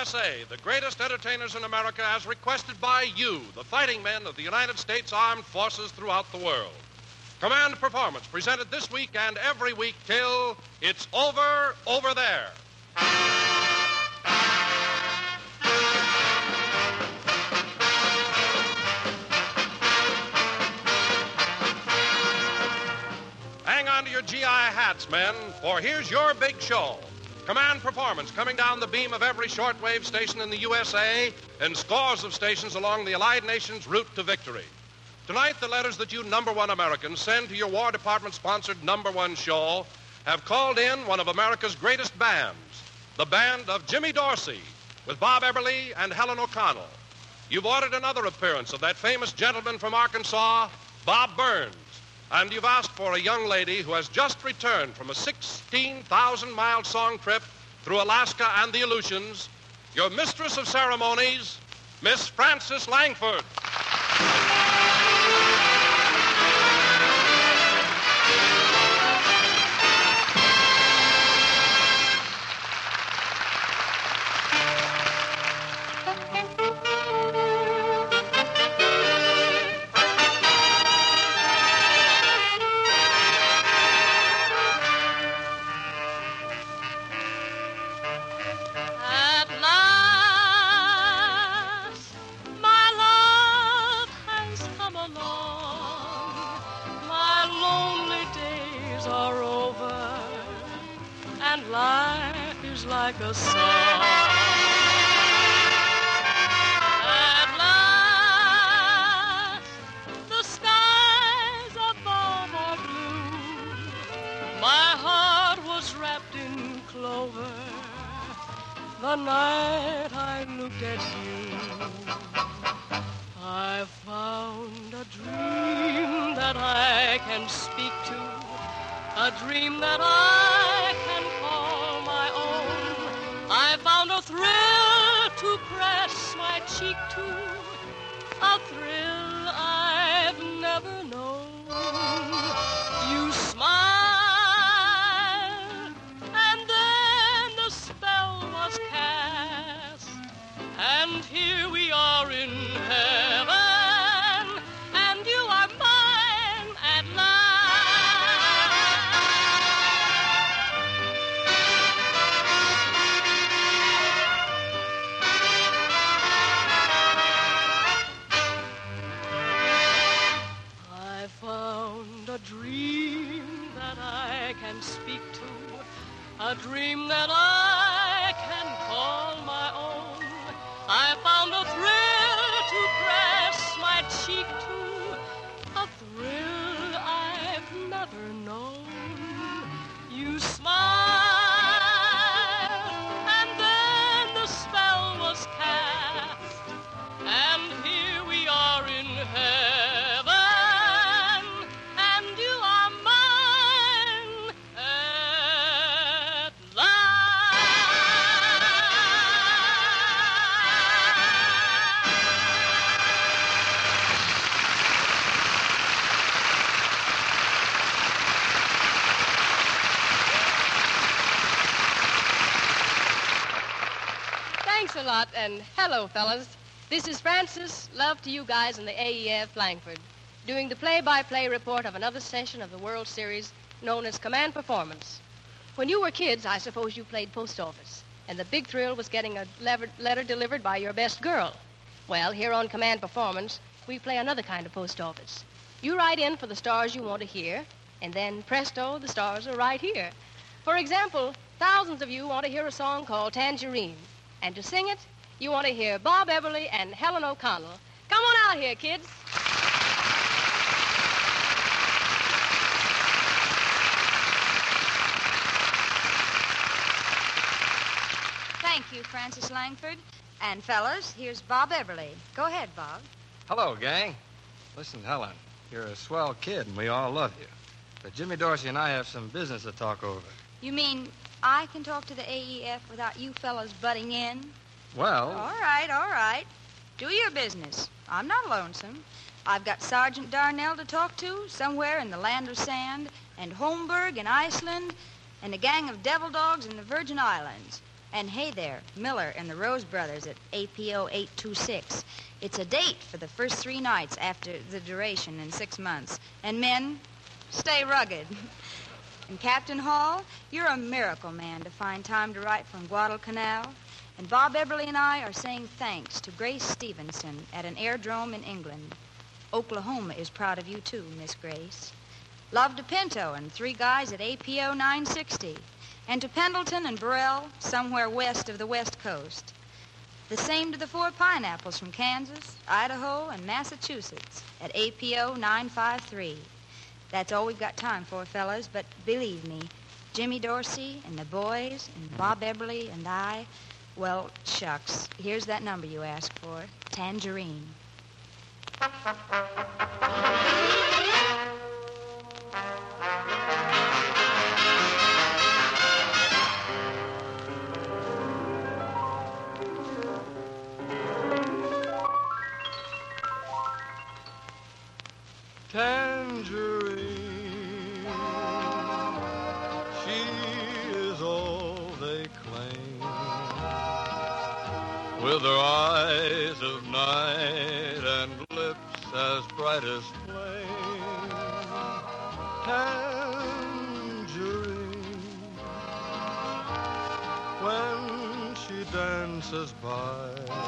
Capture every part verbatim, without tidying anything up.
S A, the greatest entertainers in America, as requested by you, the fighting men of the United States Armed Forces throughout the world. Command Performance, presented this week and every week till it's over, over there. Hang on to your G I hats, men, for here's your big show. Command Performance coming down the beam of every shortwave station in the U S A and scores of stations along the Allied nations' route to victory. Tonight, the letters that you number one Americans send to your War Department-sponsored number one show have called in one of America's greatest bands, the band of Jimmy Dorsey, with Bob Eberly and Helen O'Connell. You've ordered another appearance of that famous gentleman from Arkansas, Bob Burns. And you've asked for a young lady who has just returned from a sixteen thousand mile song trip through Alaska and the Aleutians, your mistress of ceremonies, Miss Frances Langford. Like a song. At last, the skies above are blue. My heart was wrapped in clover the night I looked at you. I found a dream that I can speak to, a dream that I can call my own. I found a thrill to press my cheek to, a thrill I've never known. You smiled, and then the spell was cast, and here we are in heaven, and you are mine at last. A dream that I can speak to, a dream that I can call my own. I found a thrill to press my cheek to, a thrill I've never known. You smiled, and then the spell was cast, and here we are in heaven. Thanks a lot, and hello, fellas. This is Frances, love to you guys in the A E F Langford, doing the play-by-play report of another session of the World Series known as Command Performance. When you were kids, I suppose you played post office, and the big thrill was getting a lever- letter delivered by your best girl. Well, here on Command Performance, we play another kind of post office. You write in for the stars you want to hear, and then presto, the stars are right here. For example, thousands of you want to hear a song called Tangerine. And to sing it, you want to hear Bob Eberly and Helen O'Connell. Come on out here, kids. Thank you, Frances Langford. And, fellas, here's Bob Eberly. Go ahead, Bob. Hello, gang. Listen, Helen, you're a swell kid, and we all love you. But Jimmy Dorsey and I have some business to talk over. You mean I can talk to the A E F without you fellas butting in? Well... All right, all right. Do your business. I'm not lonesome. I've got Sergeant Darnell to talk to somewhere in the land of sand, and Holmberg in Iceland, and a gang of devil dogs in the Virgin Islands. And hey there, Miller and the Rose Brothers at A P O eight two six. It's a date for the first three nights after the duration in six months. And men, stay rugged. And Captain Hall, you're a miracle man to find time to write from Guadalcanal. And Bob Eberly and I are saying thanks to Grace Stevenson at an airdrome in England. Oklahoma is proud of you, too, Miss Grace. Love to Pinto and three guys at A P O nine sixty. And to Pendleton and Burrell, somewhere west of the West Coast. The same to the four pineapples from Kansas, Idaho, and Massachusetts at A P O nine five three. That's all we've got time for, fellas, but believe me, Jimmy Dorsey and the boys and Bob Eberly and I, well, shucks, here's that number you asked for, Tangerine. Tangerine, she is all they claim. With her eyes of night and lips as bright as flame. Tangerine, when she dances by,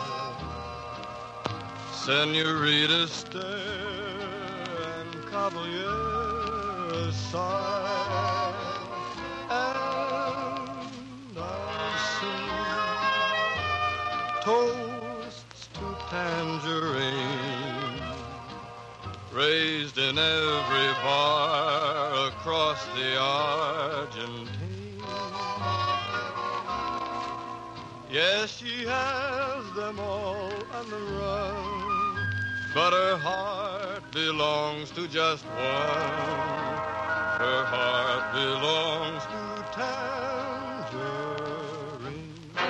Senorita stare, Caballero sigh, and I sing toasts to Tangerine, raised in every bar across the Argentine. Yes, she has them all on the run, but her heart belongs to just one. Her heart belongs to Tangerine.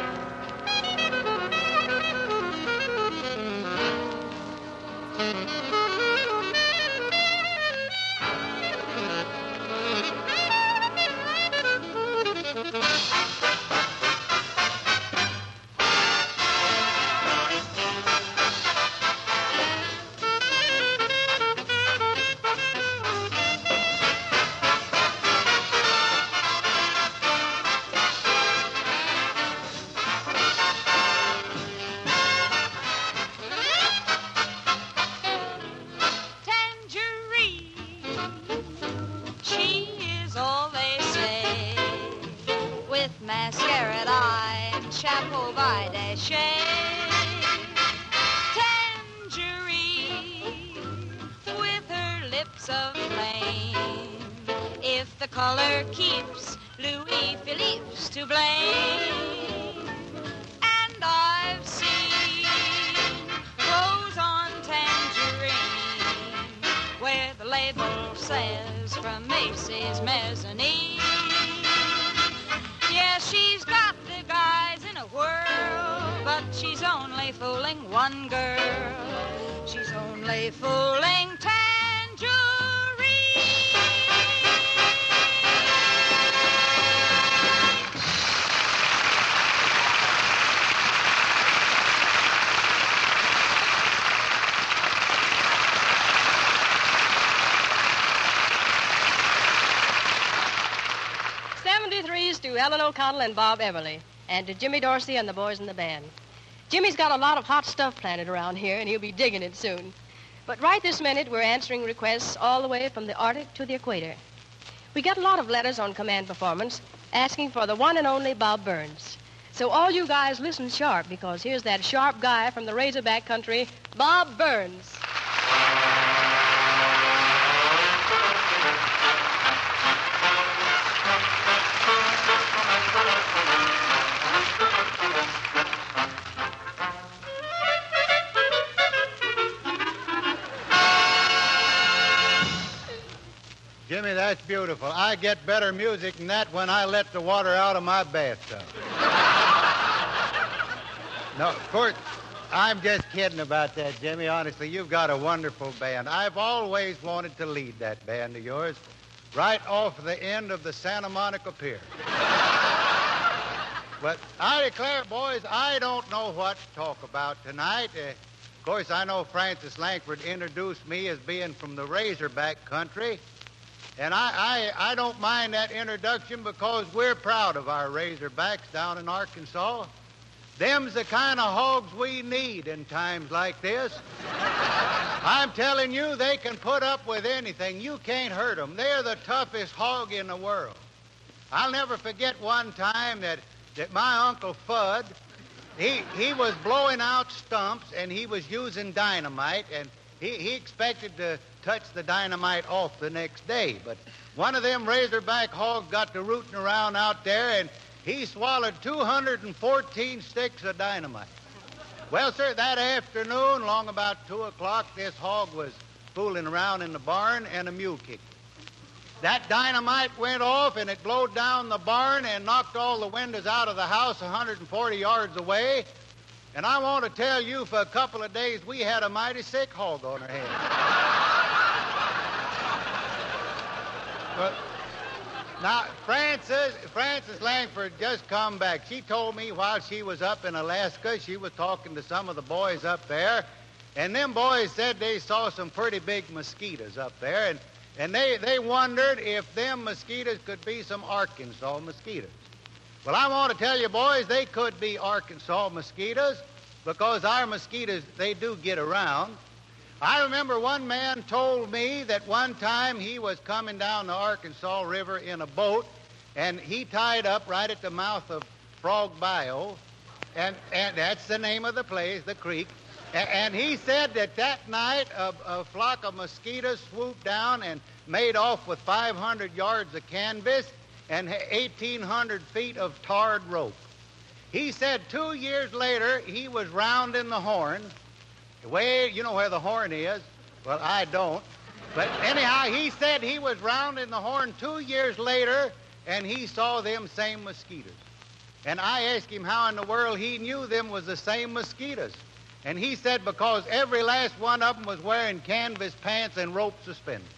Color keeps Louis Philippe's to blame. And I've seen clothes on Tangerine where the label says from Macy's mezzanine. Yeah, she's got the guys in a whirl, but she's only fooling one girl. She's only fooling Tangerine. seventy-threes to Ellen O'Connell and Bob Eberly, and to Jimmy Dorsey and the boys in the band. Jimmy's got a lot of hot stuff planted around here, and he'll be digging it soon. But right this minute, we're answering requests all the way from the Arctic to the equator. We get a lot of letters on Command Performance asking for the one and only Bob Burns. So all you guys listen sharp, because here's that sharp guy from the Razorback country, Bob Burns. Jimmy, that's beautiful. I get better music than that when I let the water out of my bathtub. No, of course, I'm just kidding about that, Jimmy. Honestly, you've got a wonderful band. I've always wanted to lead that band of yours right off the end of the Santa Monica Pier. But I declare, boys, I don't know what to talk about tonight. Uh, of course, I know Francis Langford introduced me as being from the Razorback country. And I, I, I don't mind that introduction because we're proud of our Razorbacks down in Arkansas. Them's the kind of hogs we need in times like this. I'm telling you, they can put up with anything. You can't hurt them. They're the toughest hog in the world. I'll never forget one time that, that my Uncle Fudd, he, he was blowing out stumps and he was using dynamite, and he, he expected to touch the dynamite off the next day. But one of them Razorback hogs got to rooting around out there, and he swallowed two hundred fourteen sticks of dynamite. Well, sir, that afternoon, long about two o'clock, this hog was fooling around in the barn and a mule kicked. That dynamite went off, and it blowed down the barn and knocked all the windows out of the house one hundred forty yards away. And I want to tell you, for a couple of days, we had a mighty sick hog on our hands. But now, Frances, Frances Langford just come back. She told me while she was up in Alaska, she was talking to some of the boys up there, and them boys said they saw some pretty big mosquitoes up there, and, and they, they wondered if them mosquitoes could be some Arkansas mosquitoes. Well, I want to tell you, boys, they could be Arkansas mosquitoes because our mosquitoes, they do get around. I remember one man told me that one time he was coming down the Arkansas River in a boat, and he tied up right at the mouth of Frog Bayou, and, and that's the name of the place, the creek. And, and he said that that night a, a flock of mosquitoes swooped down and made off with five hundred yards of canvas and eighteen hundred feet of tarred rope. He said two years later he was rounding the Horn. Way, you know where the Horn is. Well, I don't. But anyhow, he said he was rounding the Horn two years later, and he saw them same mosquitoes. And I asked him how in the world he knew them was the same mosquitoes. And he said because every last one of them was wearing canvas pants and rope suspenders.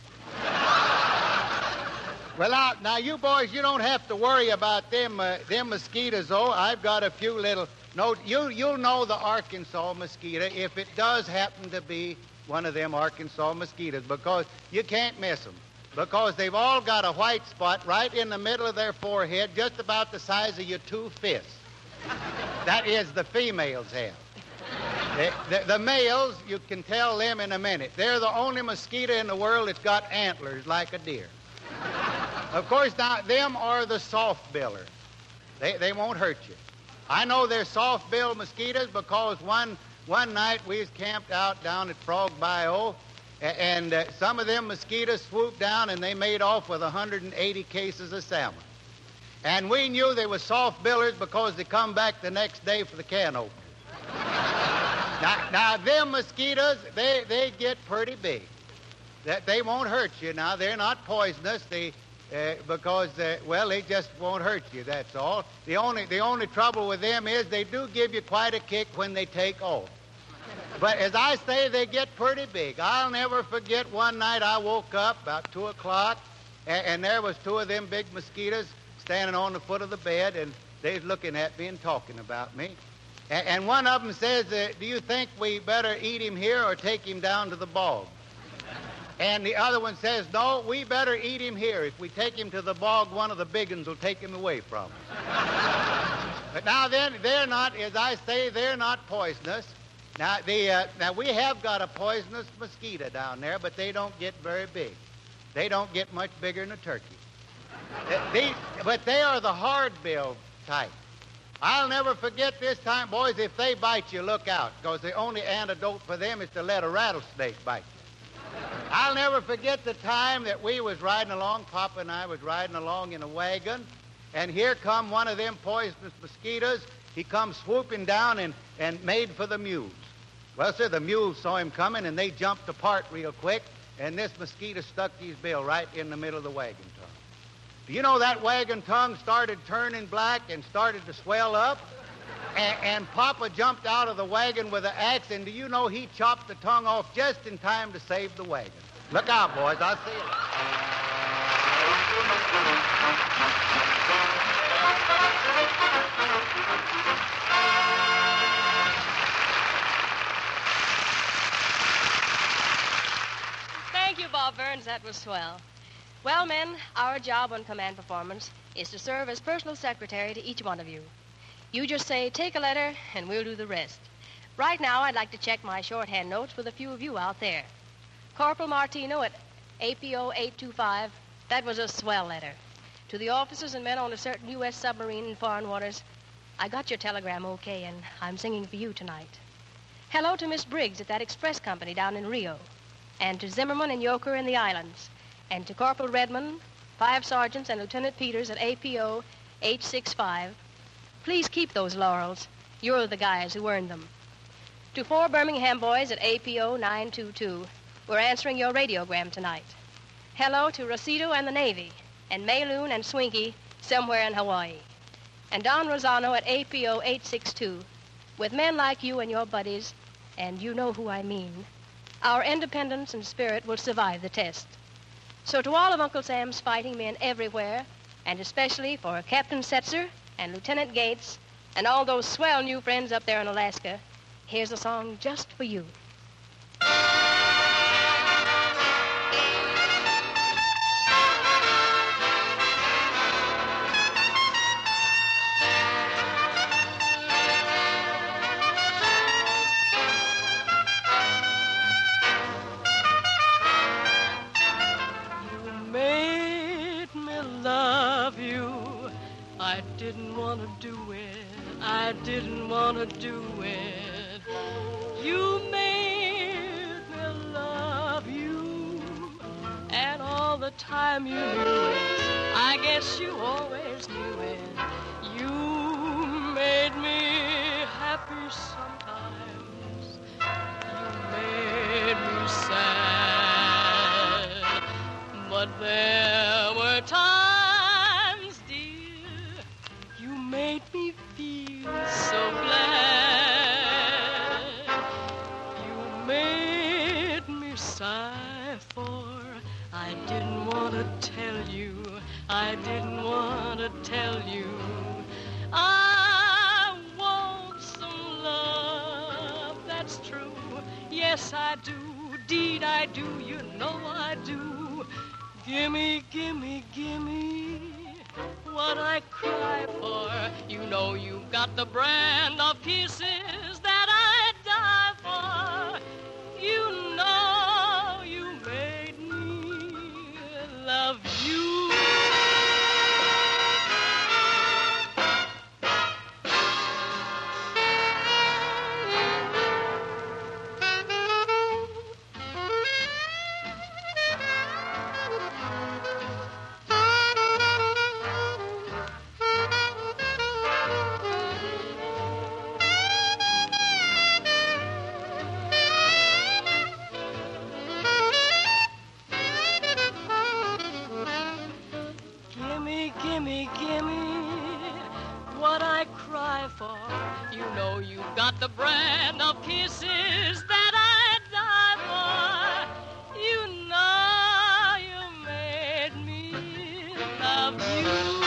Well, now, now, you boys, you don't have to worry about them, uh, them mosquitoes, though. I've got a few little... No, you, you'll know the Arkansas mosquito if it does happen to be one of them Arkansas mosquitoes, because you can't miss them, because they've all got a white spot right in the middle of their forehead, just about the size of your two fists. That is, the females have. The, the, the males, you can tell them in a minute. They're the only mosquito in the world that's got antlers like a deer. Of course, now, them are the soft-biller. They, they won't hurt you. I know they're soft-billed mosquitoes because one one night we was camped out down at Frog Bayou, and uh, some of them mosquitoes swooped down and they made off with one hundred eighty cases of salmon. And we knew they were soft-billers because they come back the next day for the can opener. now, now, them mosquitoes, they, they get pretty big. That they won't hurt you. Now, they're not poisonous. They... Uh, because, uh, well, they just won't hurt you, that's all. The only, the only trouble with them is they do give you quite a kick when they take off. But as I say, they get pretty big. I'll never forget one night I woke up about two o'clock, and, and there was two of them big mosquitoes standing on the foot of the bed, and they was looking at me and talking about me. And, and one of them says, uh, do you think we better eat him here or take him down to the bog? And the other one says, no, we better eat him here. If we take him to the bog, one of the big uns will take him away from us. But now then, they're not, as I say, they're not poisonous. Now, the, uh, now, we have got a poisonous mosquito down there, but they don't get very big. They don't get much bigger than a turkey. uh, these, but they are the hard-billed type. I'll never forget this time, boys, if they bite you, look out, because the only antidote for them is to let a rattlesnake bite you. I'll never forget the time that we was riding along, Papa and I was riding along in a wagon, and here come one of them poisonous mosquitoes. He come swooping down and, and made for the mules. Well, sir, the mules saw him coming, and they jumped apart real quick, and this mosquito stuck his bill right in the middle of the wagon tongue. Do you know that wagon tongue started turning black and started to swell up? And, and Papa jumped out of the wagon with an axe, and do you know he chopped the tongue off just in time to save the wagon. Look out, boys. I'll see you. Burns, that was swell. Well, men, our job on Command Performance is to serve as personal secretary to each one of you. You just say, take a letter, and we'll do the rest. Right now, I'd like to check my shorthand notes with a few of you out there. Corporal Martino at A P O eight two five, that was a swell letter. To the officers and men on a certain U S submarine in foreign waters, I got your telegram okay, and I'm singing for you tonight. Hello to Miss Briggs at that express company down in Rio, and to Zimmerman and Yoker in the islands, and to Corporal Redmond, five sergeants, and Lieutenant Peters at A P O eight six five. Please keep those laurels. You're the guys who earned them. To four Birmingham boys at A P O nine two two, we're answering your radiogram tonight. Hello to Rosito and the Navy, and Mayloon and Swinky somewhere in Hawaii. And Don Rosano at A P O eight six two. With men like you and your buddies, and you know who I mean, our independence and spirit will survive the test. So to all of Uncle Sam's fighting men everywhere, and especially for Captain Setzer and Lieutenant Gates and all those swell new friends up there in Alaska, here's a song just for you. I didn't want to do it. I didn't want to do it. You made me love you. And all the time you knew it. I guess you always knew it. You made me happy sometimes. You made me sad. But there were times made me feel so glad. You made me sigh, for I didn't want to tell you, I didn't want to tell you. I want some love, that's true. Yes, I do, deed I do, you know I do. Gimme, gimme, gimme what I cry for. You know you've got the brand of kisses that I'd die for. You know you made me love you. Gimme, gimme what I cry for. You know you've got the brand of kisses that I'd die for. You know you made me love you.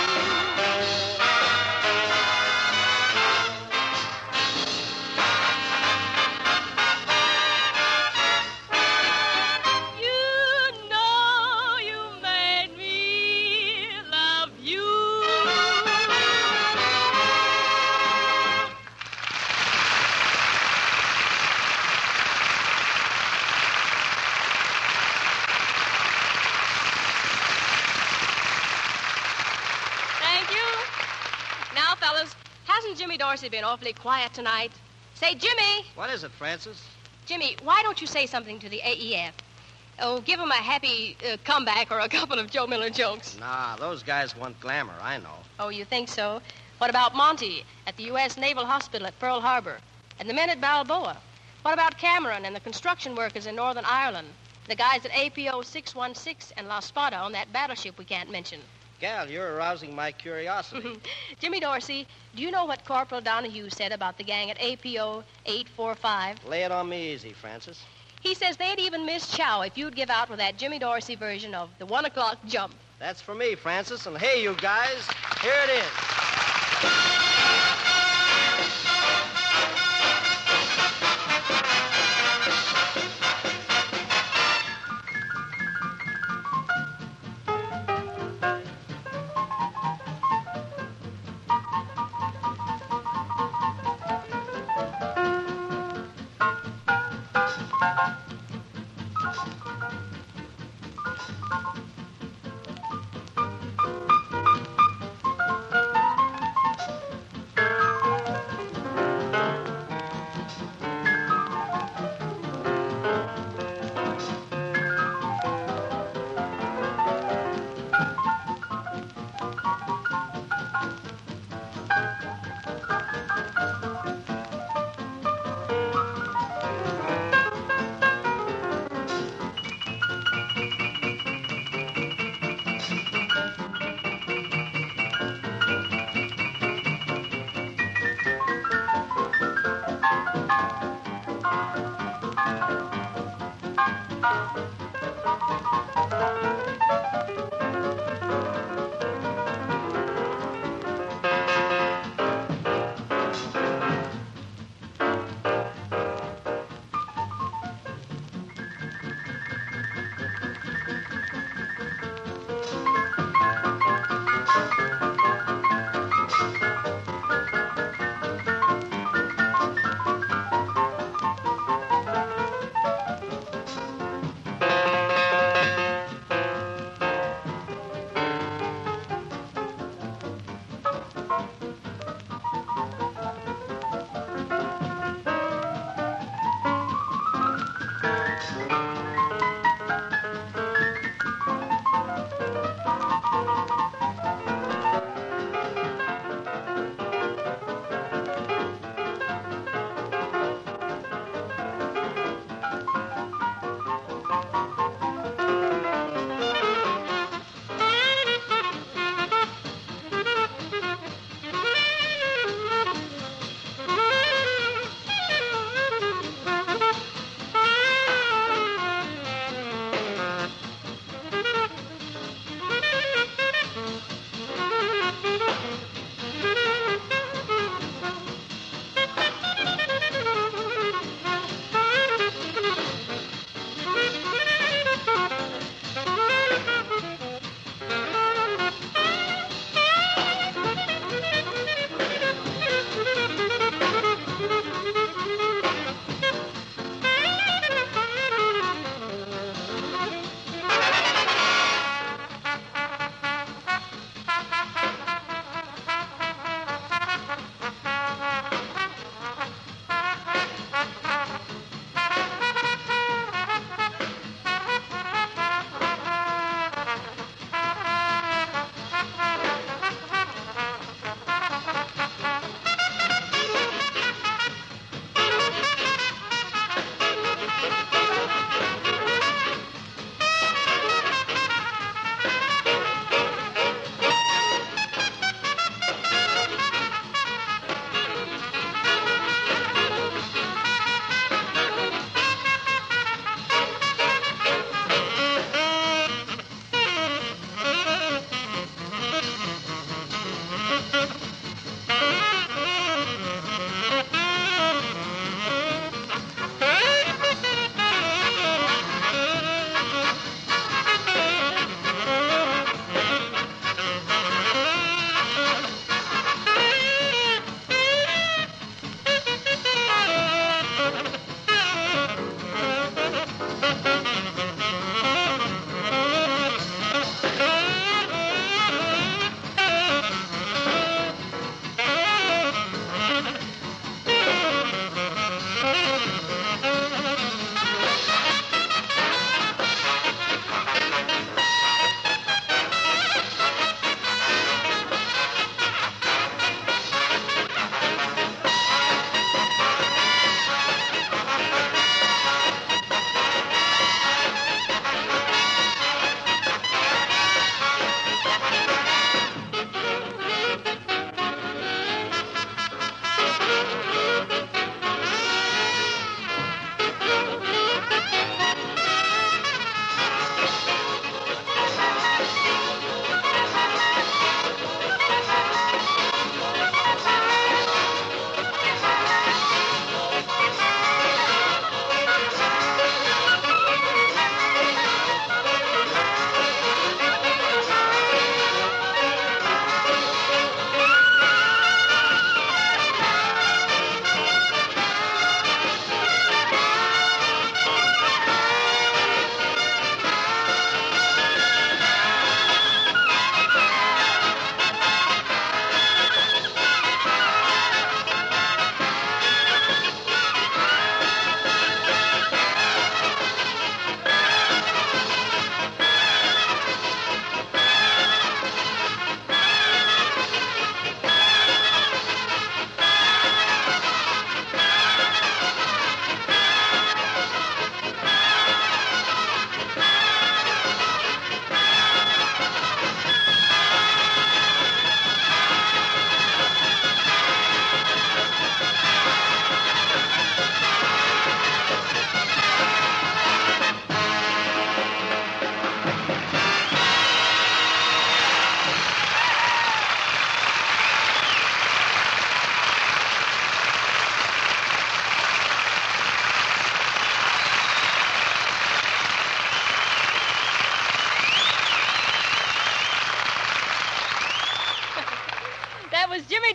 Jimmy Dorsey been awfully quiet tonight. Say, Jimmy! What is it, Francis? Jimmy, why don't you say something to the A E F? Oh, give them a happy uh, comeback or a couple of Joe Miller jokes. Nah, those guys want glamour, I know. Oh, you think so? What about Monty at the U S Naval Hospital at Pearl Harbor? And the men at Balboa? What about Cameron and the construction workers in Northern Ireland? The guys at A P O six one six and La Spada on that battleship we can't mention? Gal, you're arousing my curiosity. Jimmy Dorsey, do you know what Corporal Donahue said about the gang at A P O eight four five? Lay it on me easy, Francis. He says they'd even miss chow if you'd give out with that Jimmy Dorsey version of the one o'clock jump. That's for me, Francis. And hey, you guys, here it is.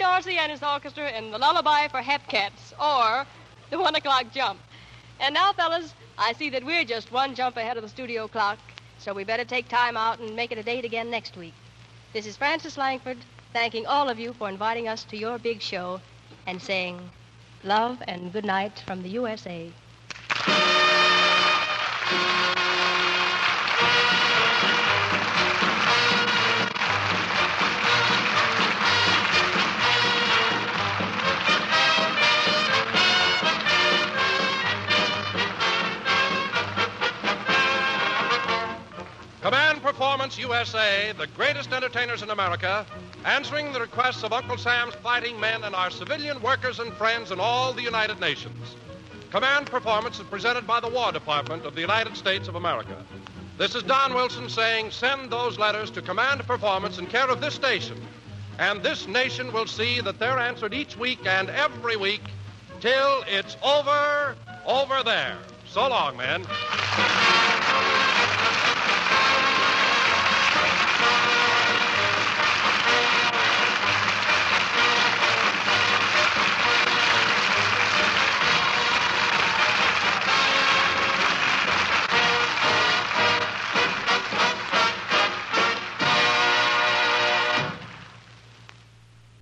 Dorsey and his orchestra in the Lullaby for Hepcats, or the one o'clock jump. And now, fellas, I see that we're just one jump ahead of the studio clock, so we better take time out and make it a date again next week. This is Frances Langford, thanking all of you for inviting us to your big show and saying love and good night from the U S A. Command Performance U S A, the greatest entertainers in America, answering the requests of Uncle Sam's fighting men and our civilian workers and friends in all the United Nations. Command Performance is presented by the War Department of the United States of America. This is Don Wilson saying, send those letters to Command Performance in care of this station, and this nation will see that they're answered each week and every week till it's over, over there. So long, men.